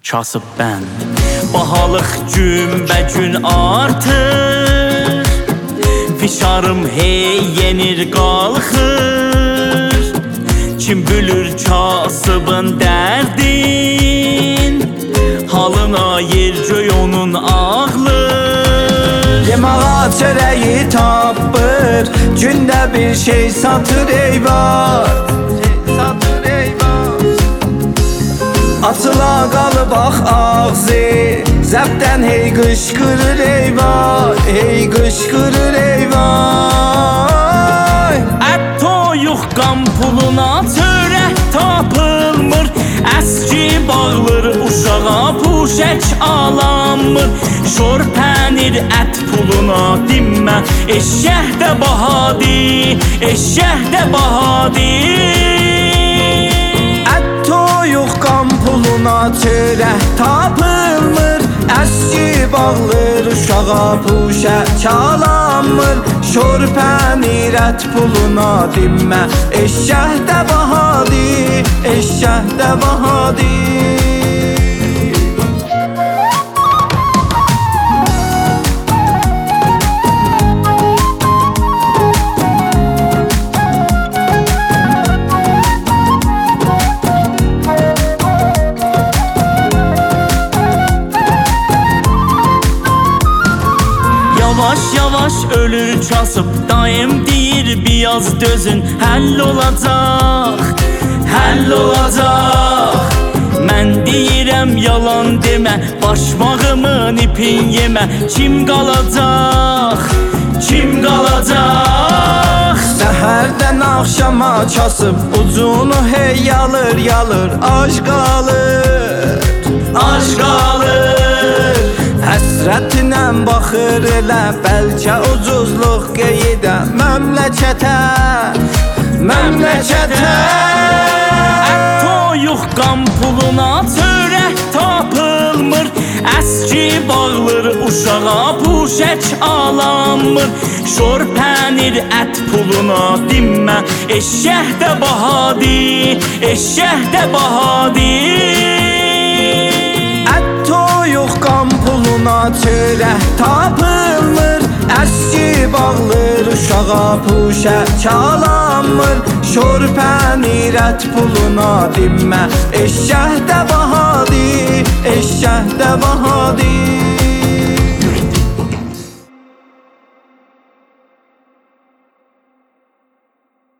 kasıb bənd. Bahalıq gün-bə-gün artır, fişarım hey yenir qalxır. Kim bülür kasıbın dərdin, halına yer göy onun ağlır. Yemağa çörəyi tapır, gündə bir şey satır eyvah. Açıla qalıb ağzı, zəbdən hey qışqırır eyvah, hey qışqırır eyvah. Ət toyuq qan puluna çörək tapılmır, əski bağlır uşağa puşək alanmır. Şor pənir ət puluna dinmə, eşşəh də bahadır, eşşəh də bahadır. Ət toyuq qan puluna çörək tapılmır, əski bağlır uşağa puşək alanmır. Şor pənir ət puluna dinmə, eşşəh də bahadır, eşşəh də bahadır. Yavaş-yavaş ölür kasıb, daim deyir biraz dözün, həll olacaq, həll olacaq. Mən deyirəm yalan demə, başmağımın ipin yemə. Kim qalacaq, kim qalacaq? Səhərdən axşama kasıb, ucunu hey yalır yalır, ac qalır, Ac qalır. həsrətinə baxır elə, bəlkə ucuzluq qeydə məmləkətə, məmləkətə. Ət toyuq qan puluna çörək tapılmır, əski bağlır uşağa puşək alanmır. Şor pənir ət puluna dinmə, eşşəh də bahadır, eşşəh də bahadır. Ət toyuq qan puluna çörək tapılmır, əski bağlır uşağa puşək alanmır. Şor pənir ət puluna dinmə, eşşəh də bahadır, eşşəh də bahadır.